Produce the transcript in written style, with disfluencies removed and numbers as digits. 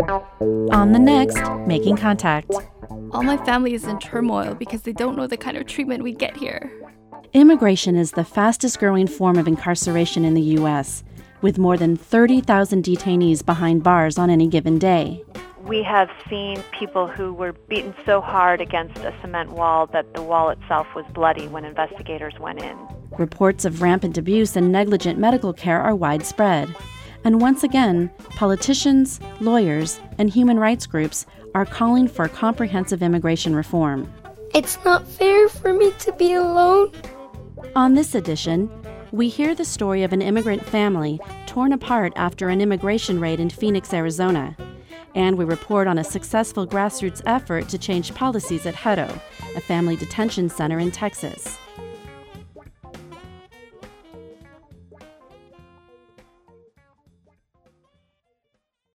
On the next, Making Contact. All my family is in turmoil because they don't know the kind of treatment we get here. Immigration is the fastest growing form of incarceration in the U.S., with more than 30,000 detainees behind bars on any given day. We have seen people who were beaten so hard against a cement wall that the wall itself was bloody when investigators went in. Reports of rampant abuse and negligent medical care are widespread. And once again, politicians, lawyers, and human rights groups are calling for comprehensive immigration reform. It's not fair for me to be alone. On this edition, we hear the story of an immigrant family torn apart after an immigration raid in Phoenix, Arizona. And we report on a successful grassroots effort to change policies at Hutto, a family detention center in Texas.